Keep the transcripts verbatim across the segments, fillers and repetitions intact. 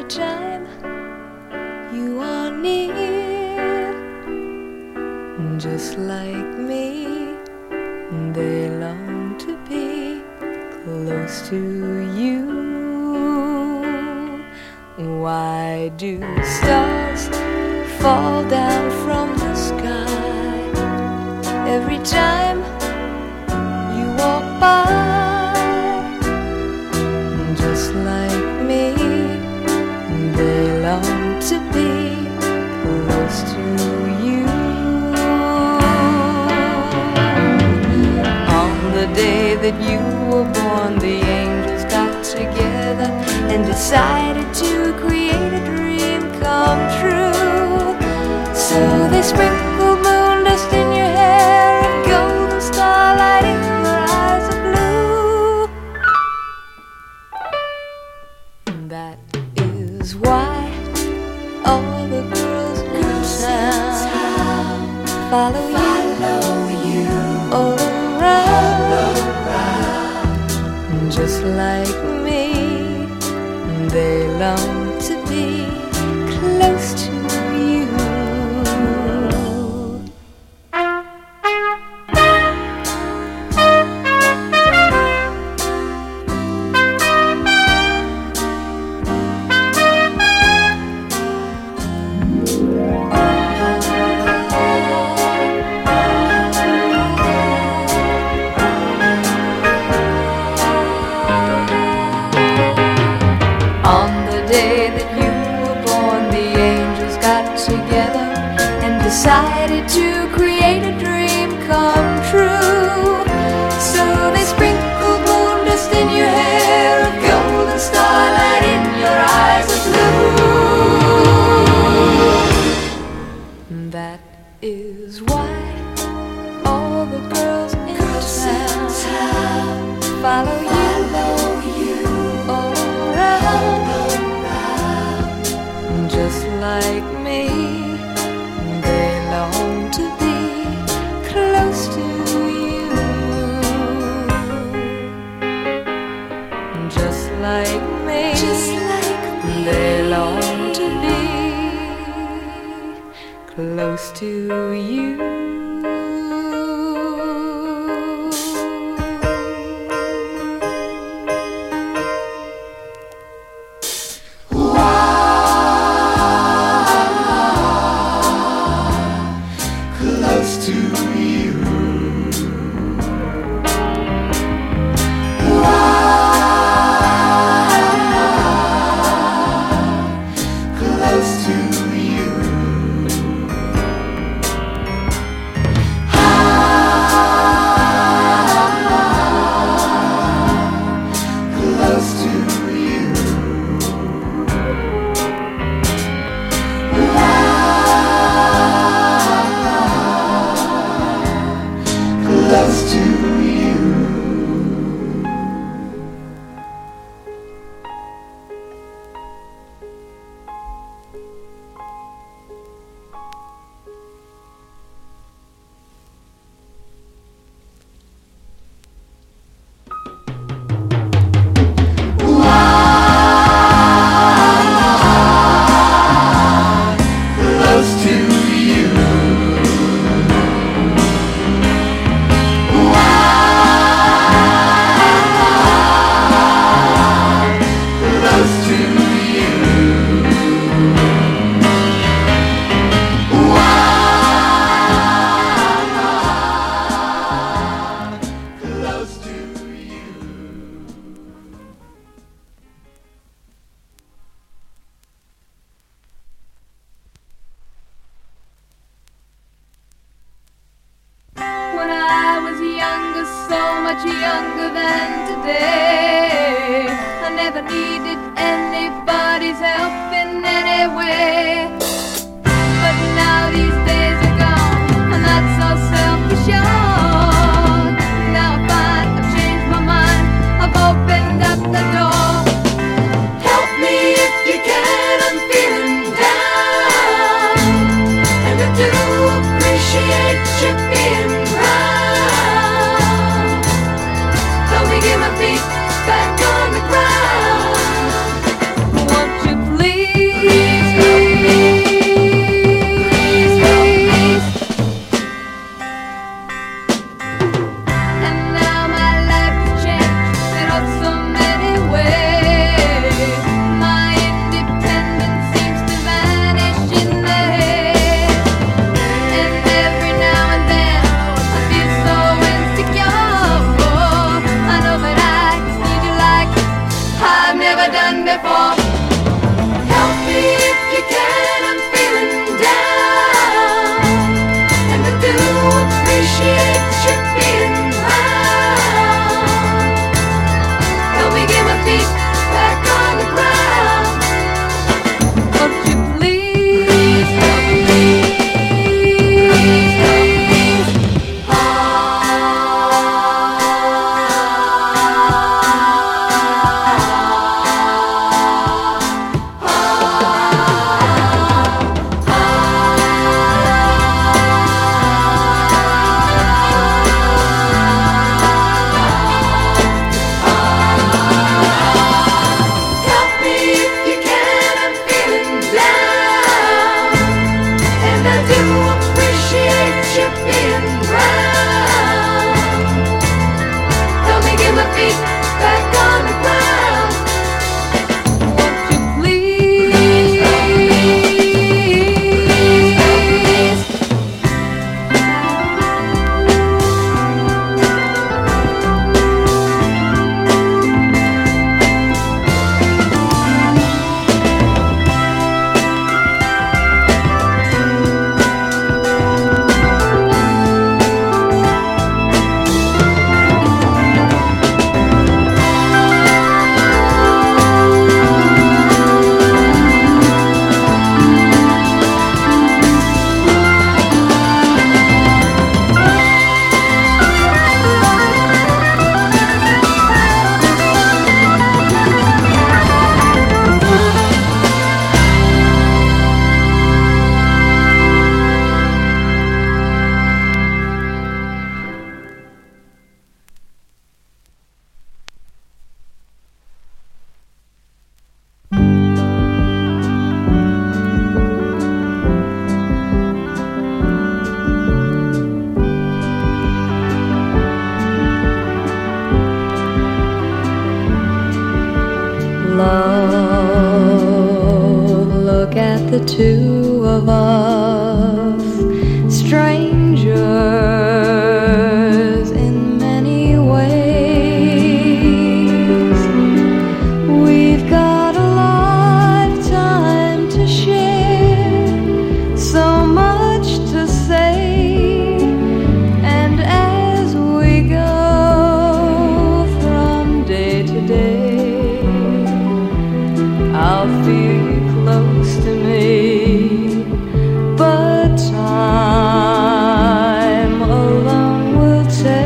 time you are near, just like me, they long to be close to you. Why do stars fall down from the sky every time you walk by? Just like me, they long to be close to you. On the day that you were born, the angels got together and decided to create a dream come true. So they sprinkled moon dust in your hair and golden starlight in your eyes of blue. That is why all the girls in town follow you, follow you all around, all around. Just like me, they long to be close to you. Decided to create a dream come true. So they sprinkled moon dust in your hair, a golden starlight in your eyes of blue. That is why all the girls in town follow you all around. Just like me, long to be close to you. Just like me, just like me, they long to be close to you. done before. Help me if you can, I'm feeling down, and I do appreciate you being round. Help me get my feet back on the ground. Won't you please help me? Love, look at the two of us, strangers in many ways. We've got a lifetime to share, so much to say, and as we go from day to day, I'll feel you close to me, but time alone will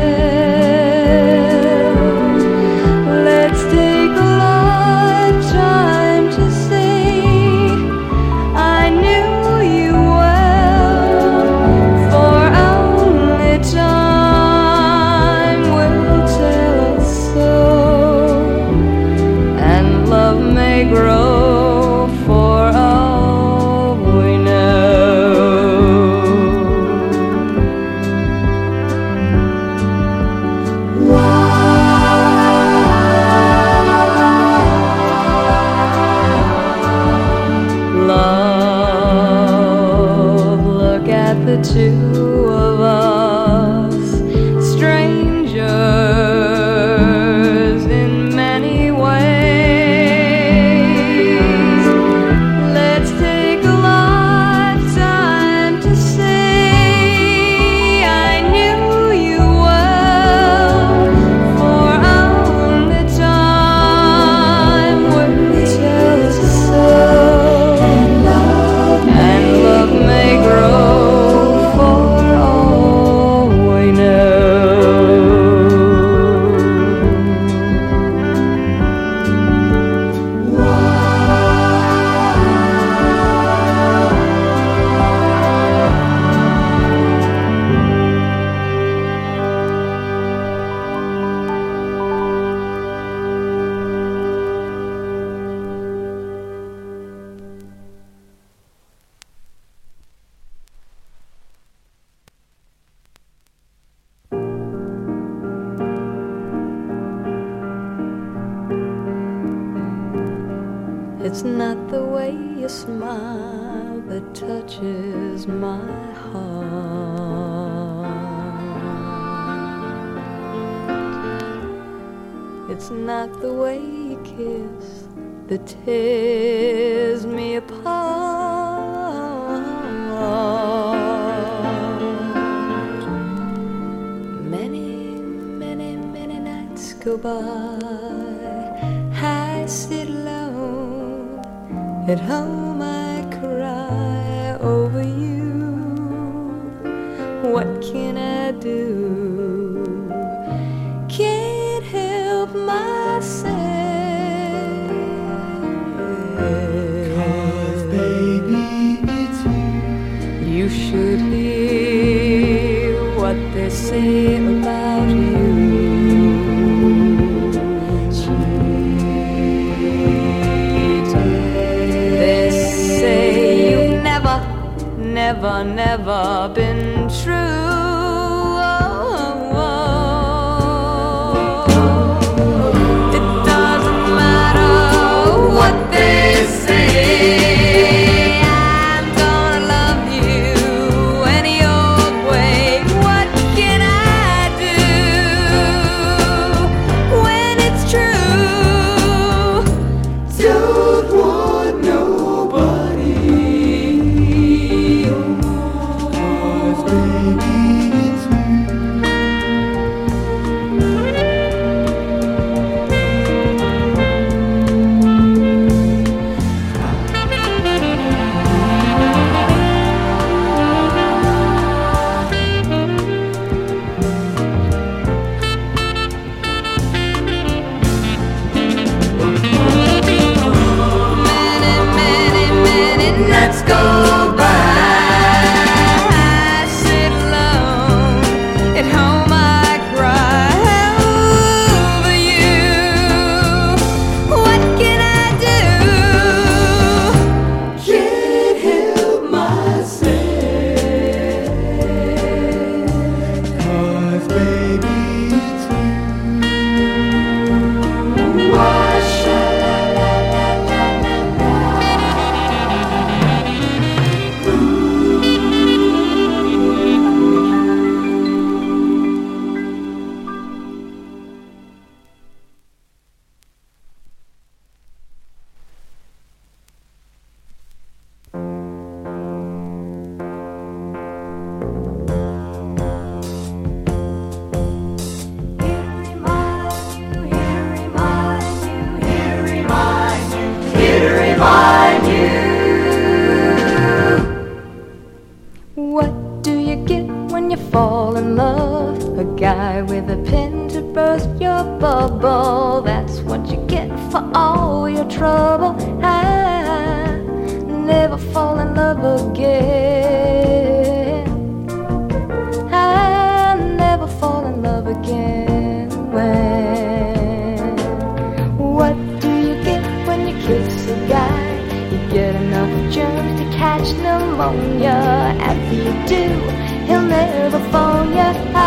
tell. Let's take a lifetime to see. I knew you well, for only time will tell us so, and love may grow for all we know. Love, look at the two of us, strangers in many ways. Let's take a lifetime to see. I knew you well, for only time will tell us so, and love may grow for all we know. It's not the way you smile that touches my heart. It's not the way you kiss that tears me apart. Many, many, many nights go by, I sit alone at home, I cry over you. What can I do? Can't help myself. 'Cause baby, it's you. You should hear what they say about you. They say you've never, never, never been true. It doesn't matter what they say. I'm gonna love you any old way. What can I do when it's true? Don't want nobody. 'Cause baby, it's you. Many, many, many nights go by. I sit alone at home, I cry over you. What can I do? Can't help myself. 'Cause baby, it's you. Why should What do you get when you fall in love? A guy with a pin to burst your bubble. That's what you get for all your trouble. I never fall in love again. I never fall in love again. When? What do you get when you kiss a guy? You get enough germs to catch pneumonia. After you do, he'll never phone you. I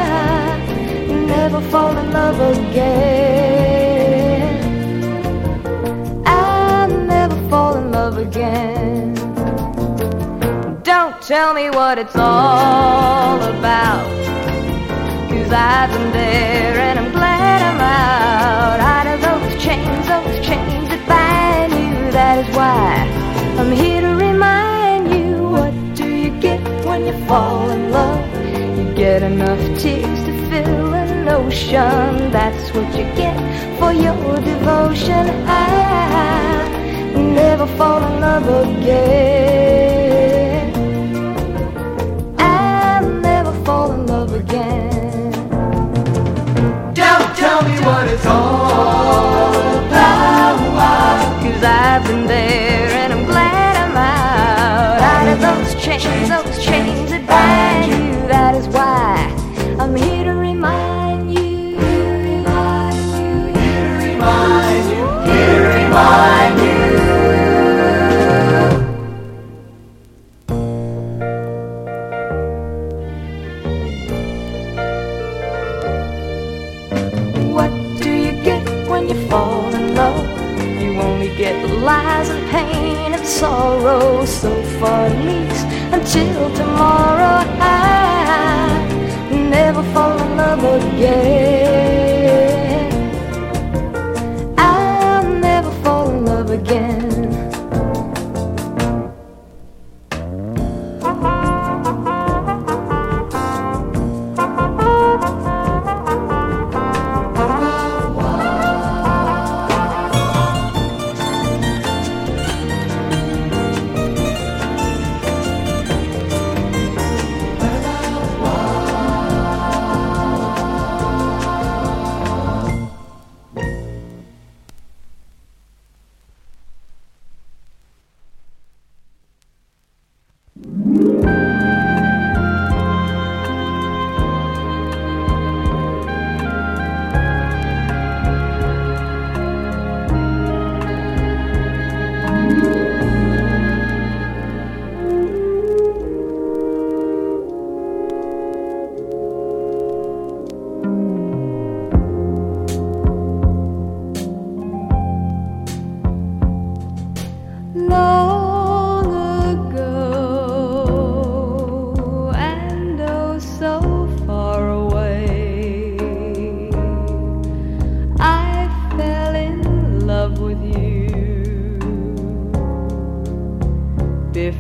never fall in love again. I never fall in love again. Don't tell me what it's all about, 'cause I've been there and I'm glad I'm out. Out of those chains, those chains that bind you. That is why I'm here to remind you. What do you get when you fall in love? You get enough tears to fill an ocean. That's what you get for your devotion. I never fall in love again. I'll never fall in love again. Don't tell me what it's all about. 'Cause I've been there and I'm glad I'm out. Out of those chains, those chains that bind you. That is why I'm here to remind you. Remind you, Here to remind you, here to remind you. What do you get when you fall in love? You only get lies and pain and sorrow. So far at least until tomorrow, I never fall in love again. I'll never fall in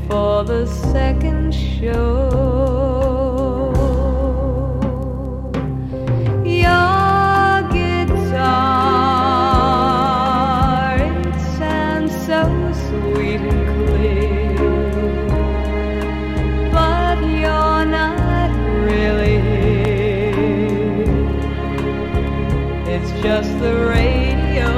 for the second show. Your guitar, it sounds so sweet and clear, but you're not really here. It's just the radio.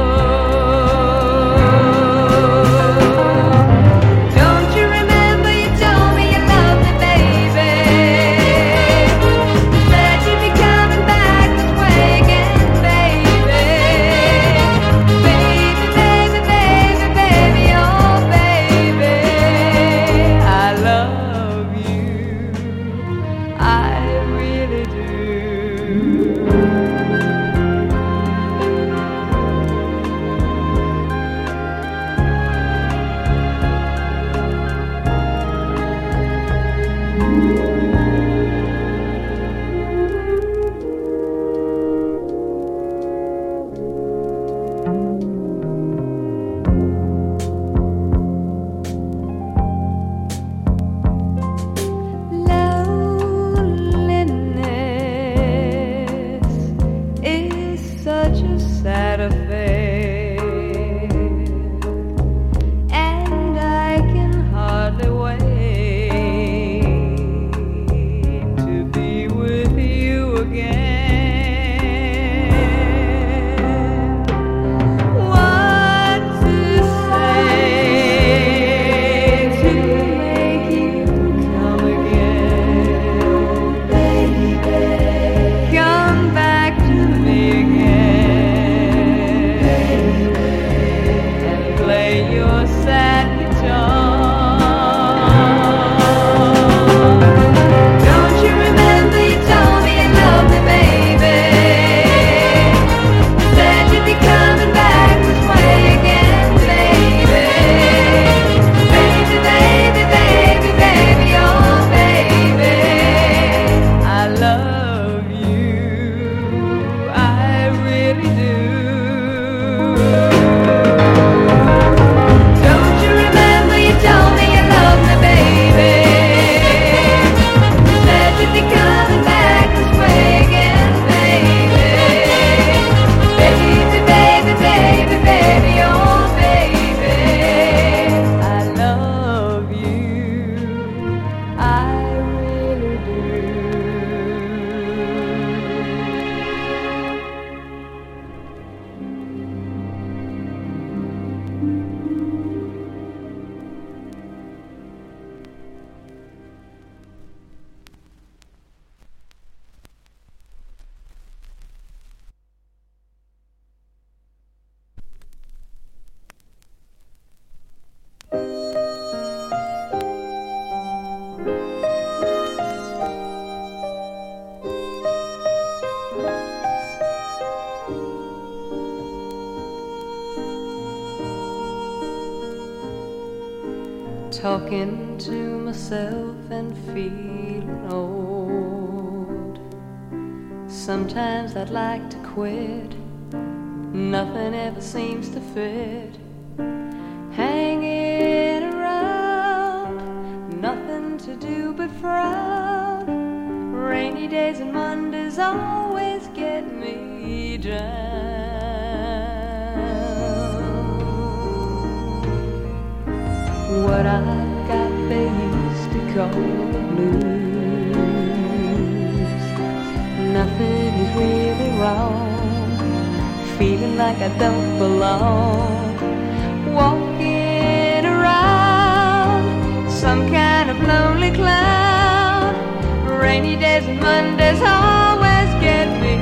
Talking to myself and feeling old. Sometimes I'd like to quit. Nothing ever seems to fit. Hanging around, nothing to do but frown. Rainy days and Mondays always get me down. What I've got they used to call the blues. Nothing is really wrong. Feeling like I don't belong. Walking around some kind of lonely cloud. Rainy days and Mondays always get me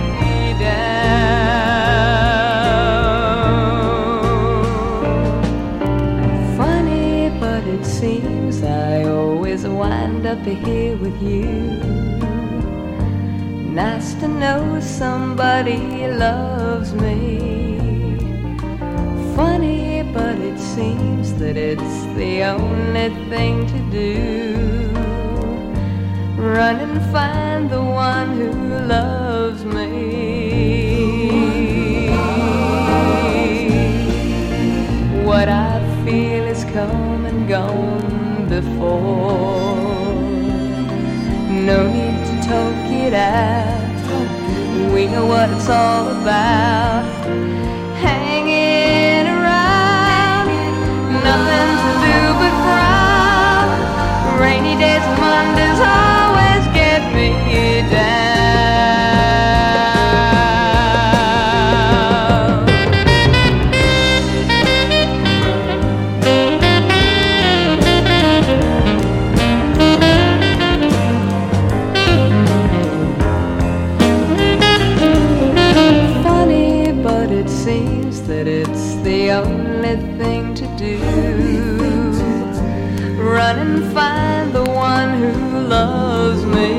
down. It seems I always wind up here with you. Nice to know somebody loves me. Funny, but it seems that it's the only thing to do. Run and find the one who loves me. What I feel is come and gone, before. No need to talk it out. We know what it's all about. Hanging around, nothing to do but frown. Rainy days and Mondays always get me down. That it's the only thing to do. Run and find the one who loves me.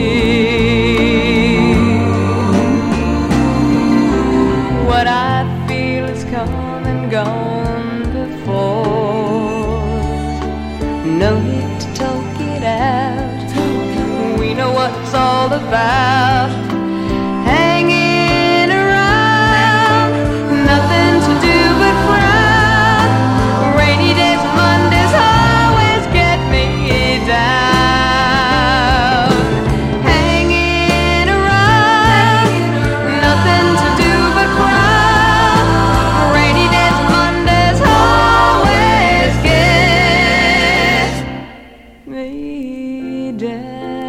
What I feel has come and gone before. No need to talk it out. We know what it's all about. Hanging around, nothing to do but frown. Rainy days and Mondays always get me down. Hanging around, nothing to do but frown. Rainy days and Mondays always get me down.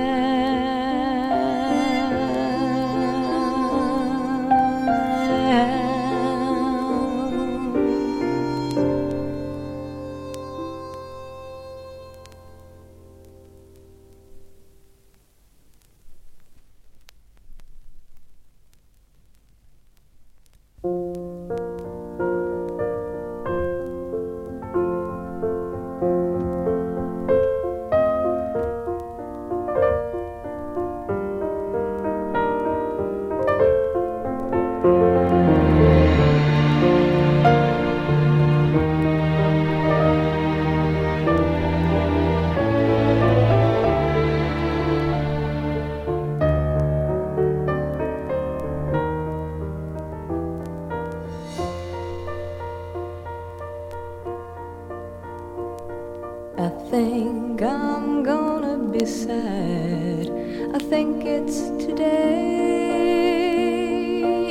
I think I'm gonna be sad. I think it's today,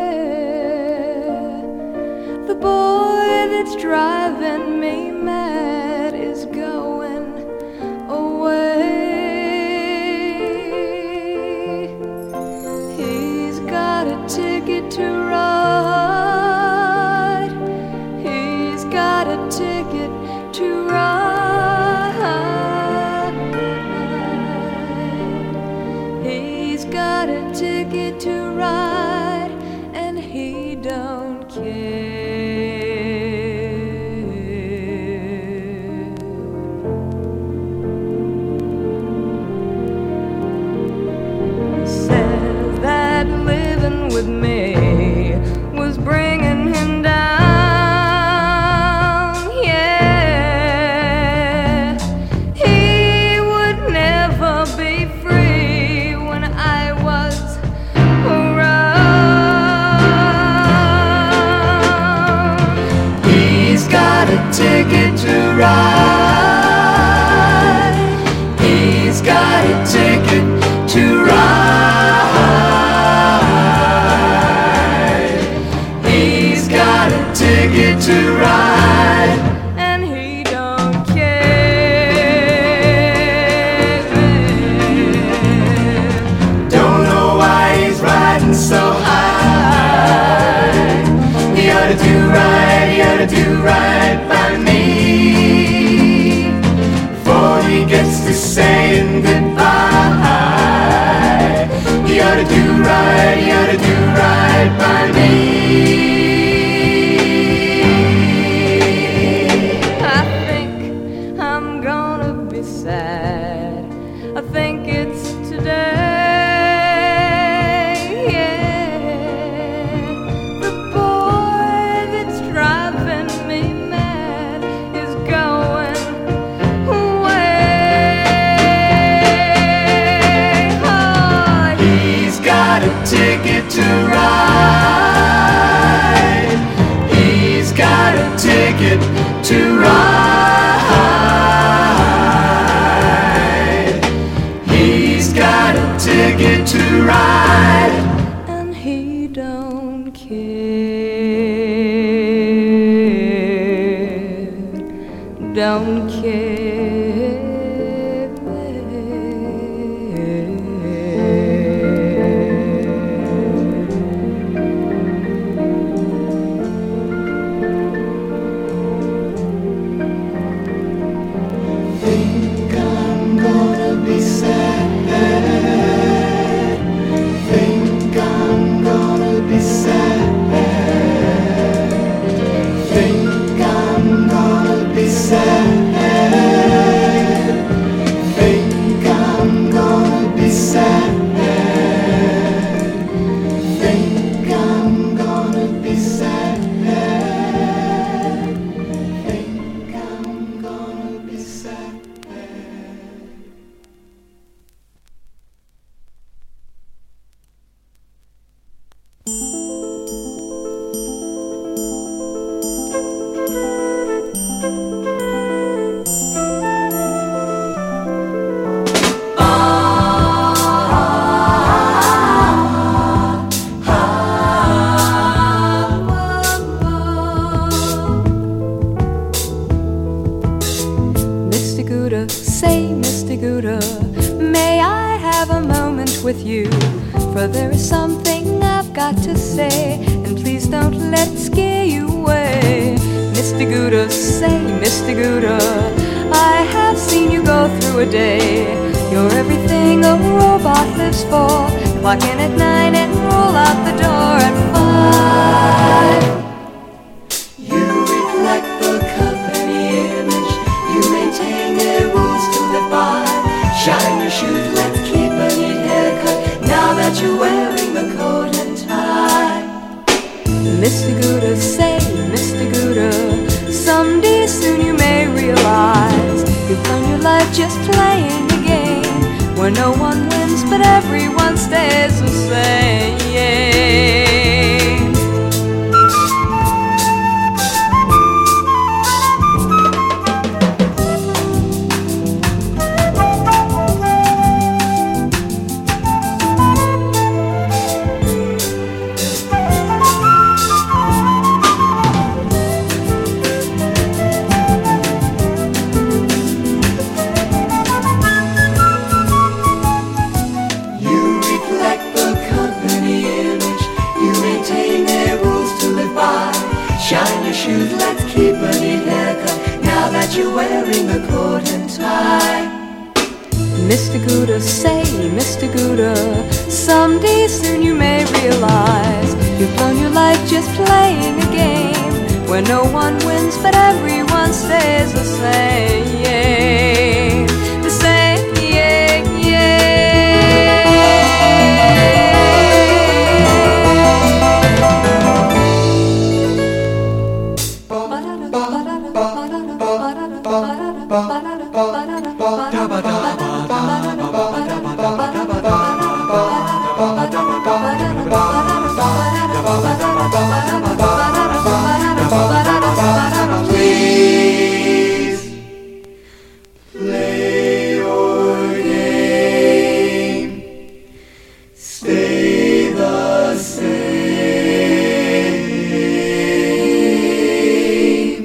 yeah. The boy that's driving me mad is going away. He's got a ticket to ride. He's got a ticket to ride. He's got a ticket to ride, and he don't care. He says that living with me was bringing him down, yeah. He would never be free when I was around. He's got a ticket to ride. He's got a ticket to ride. He's got a ticket to ride, and he don't care. Don't know why he's riding so high. He ought to do right, he ought to do right by me before he gets to saying goodbye. He ought to do right, he ought to do right by me. I think I'm gonna be sad. I think it's today, yeah. The boy that's driving me mad is going away. Oh, he's got a ticket to don't care. Think I'm gonna be sad. Think I'm gonna be sad. Think I'm gonna be sad. Think I'm gonna be sad. Think I'm gonna be sad. Think I'm gonna be sad. Mister Gouda, say, Mister Gouda, may I have a moment with you? For there is something I've got to say, and please don't let it scare you away. Mister Gouda, say, Mister Gouda, I have seen you go through a day. You're everything a robot lives for. Clock in at nine and roll out the door at five. You reflect the company image. You maintain their rules to live by. Shine your shoes, let's keep a neat haircut. Now that you're wearing the coat and tie. Mister Gouda, say, Mister Gouda, someday soon you may realize you've done your life just playing a game where no one wins but everyone stays the same. You reflect the company image. You maintain their rules to live by. Shine your shoes, let's keep a neat haircut. Now that you're wearing the coat and tie. Mister Gouda, say, Mister Gouda, someday soon you may realize you've blown your life just playing a game where no one wins but everyone stays the same. The same, yeah, Please play your game. Stay the same.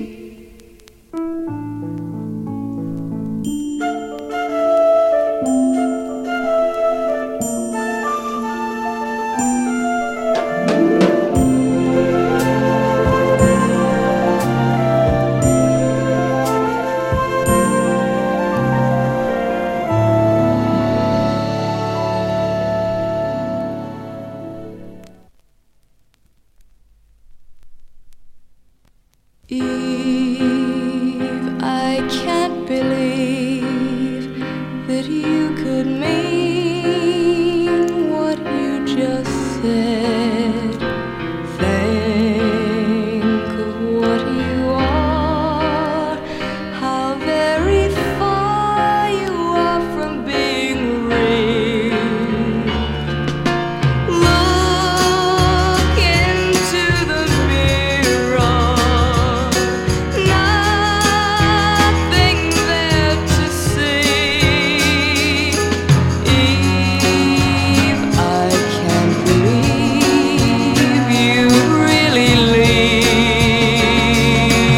Eve, I can't believe that you could mean what you just said. Think of what you are, how very far you are from being real. Look into the mirror. Nothing there to see. Eve, I can't believe you really leave.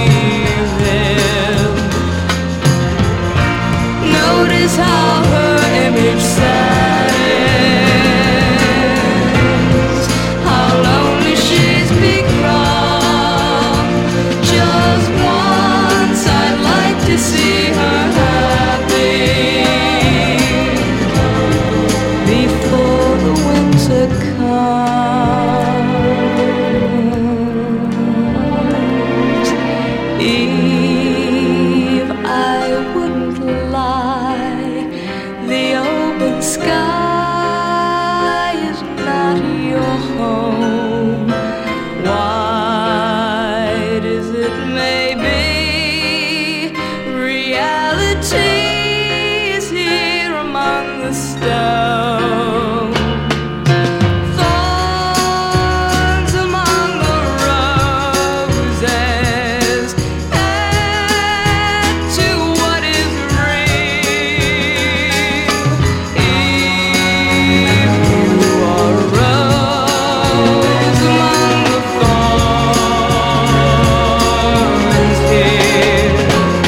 may be, reality is here among the stones. Thorns among the roses add to what is real. If you are a rose among the thorns here,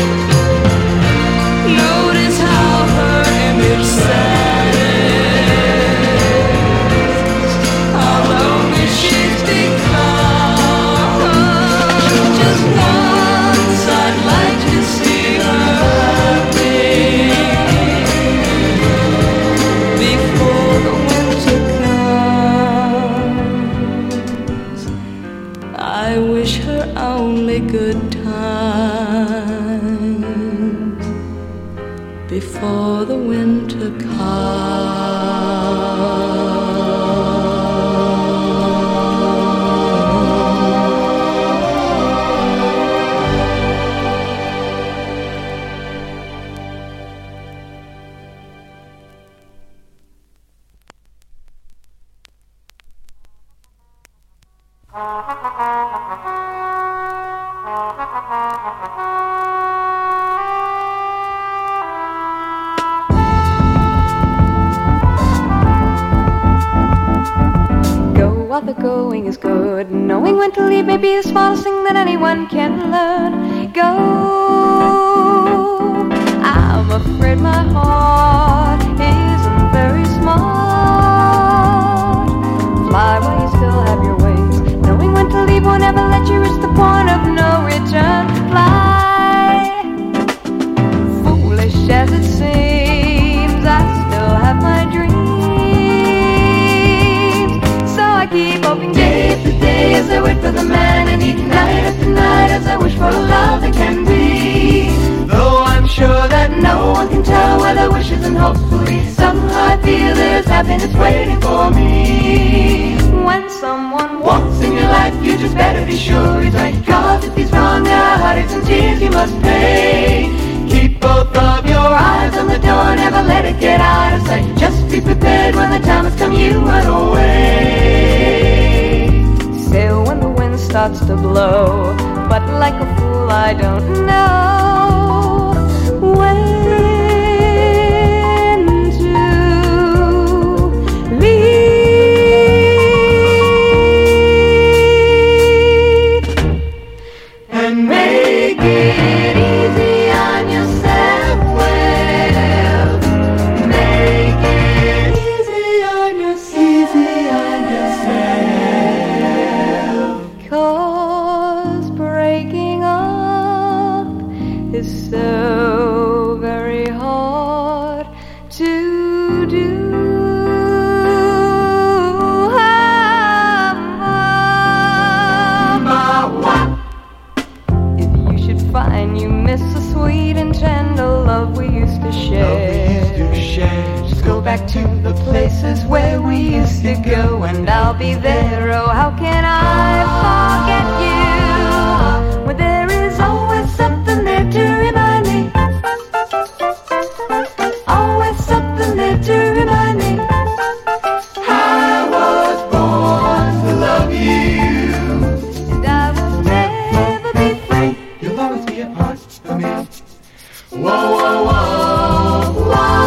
notice how her image saddens, how lonely she's become. Just once I'd like to see her happy before the winter comes. I wish her only good times before the winter Go while the going is good. Knowing when to leave may be the smallest thing that anyone can learn. Go. I'm afraid my heart isn't very smart. Fly while you still have your wings. Knowing when to leave won't ever let you reach the point of no return. Fly. Foolish as it seems, I still have my dreams. I keep hoping day after day as I wait for the man, and each night after night as I wish for a love that can be. Though I'm sure that no one can tell where the wishes and hopefully somehow I feel there's happiness waiting for me. When someone walks in your life, you just better be sure he's right, 'cause if he's wrong, there are heartaches and tears you must pay. Keep both of your eyes on the door, never let it get out of sight. Just be prepared when the time has come, you run away. Sail when the wind starts to blow, but like a fool I don't know when to leave. And make it easy on yourself, well, make it easy on yourself, easy on yourself. 'Cause breaking up is so very hard to do. If you should find you miss the sweet and tender love we used to share, just go back to the places where we used to go, and I'll be there. Oh, how can I forget you when there is always something there to remind me? Always something there to remind me. I was born to love you, and I will never be free. You'll always be a part of me. Whoa, whoa, whoa, whoa.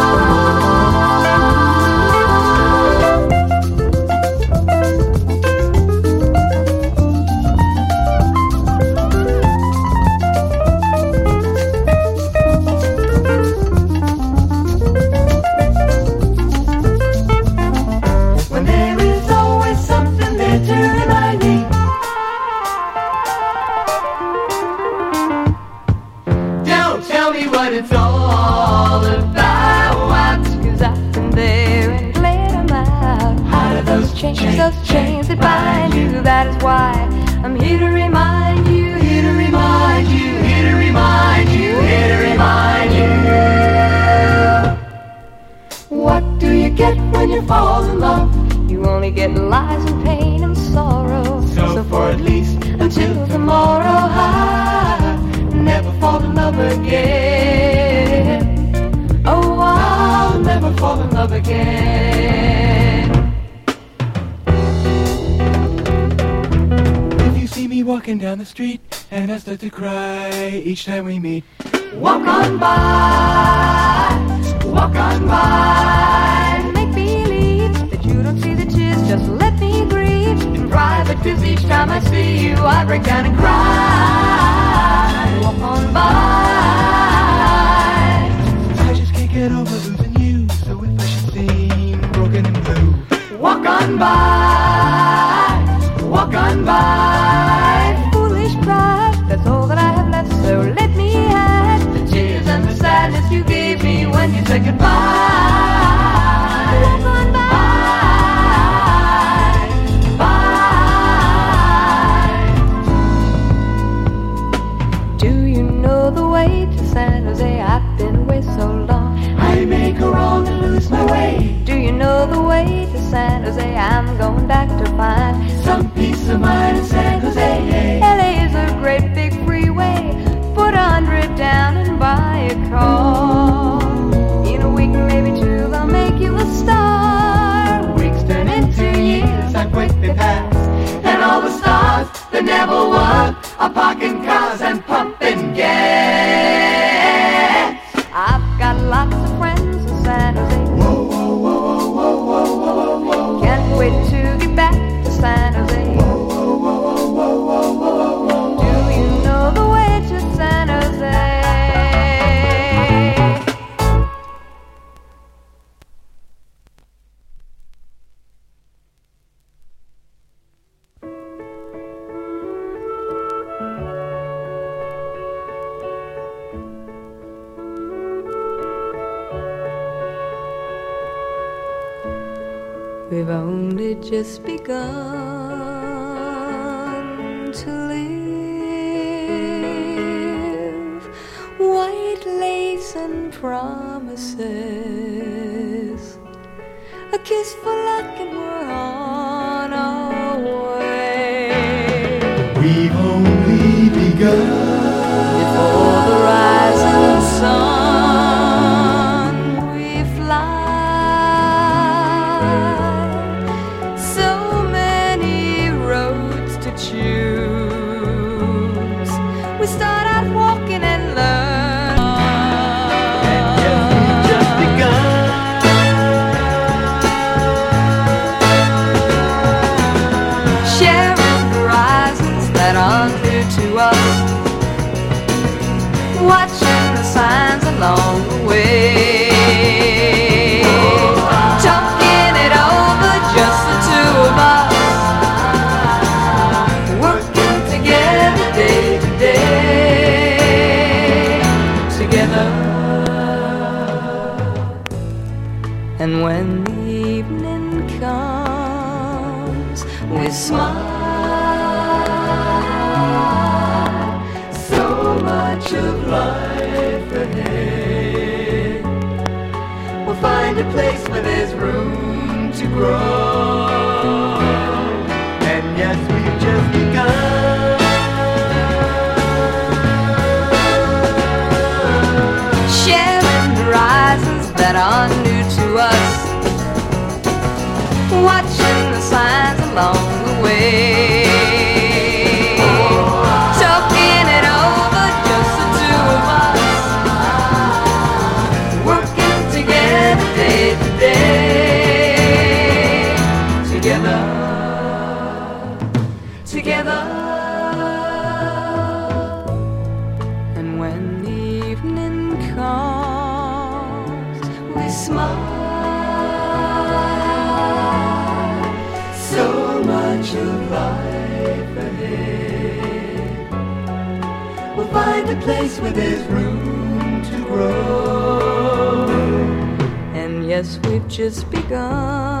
When there is always something there to remind me. Don't tell me what it's all about, 'cause I've been there and let 'em out. How do those chains, those chains that bind you? That is why I'm here to remind you, here to remind you, here to remind you, here to remind you. What do you get when you fall in love? You only get lies and pain and sorrow. So, so for at least until tomorrow, I love again. Oh, I'll never fall in love again. If you see me walking down the street and I start to cry each time we meet, walk on by, walk on by. Make believe that you don't see the tears, just let me grieve in private, 'cause each time I see you I break down and cry. Walk on by. I just can't get over losing you, so if I should seem broken and blue, walk on by, walk on by. Foolish pride, that's all that I have left, so let me have the tears and the sadness you gave me when you said goodbye. Walk on by. San Jose, I've been away so long. I may go wrong and lose my way. Do you know the way to San Jose? I'm going back to find some peace of mind in San Jose. L A is a great big freeway. Put a hundred down and buy a car. In a week, maybe two, they'll make you a star. Weeks turn into years, how quick they pass. And all the stars that never won are parking cars and pumping gas. I've got lots of friends in San Jose. Whoa, whoa, whoa, whoa, whoa, whoa, whoa. Can't wait to get back to San Jose. Whoa, whoa, whoa, whoa, whoa, whoa, whoa. Do you know the way to San Jose? We've only just begun to live. White lace and promises, a kiss for luck and we're on our way. We've only begun. Before the rising sun we fly. Choose. We start out walking and learn. And yes, we've just begun. Sharing horizons that are new to us. Watching the signs along the way. Talking it over, just the two of us. And when the evening comes, we smile. So much of life ahead. We'll find a place where there's room to grow. And yes, we've just begun. Sharing horizons that are new to us. Watching the signs along the way. Talking it over, just the two of us. Working together day to day. Together. Together. And when the evening comes, we smile. So much of life ahead. We'll find a place where there's room to grow. And yes, we've just begun.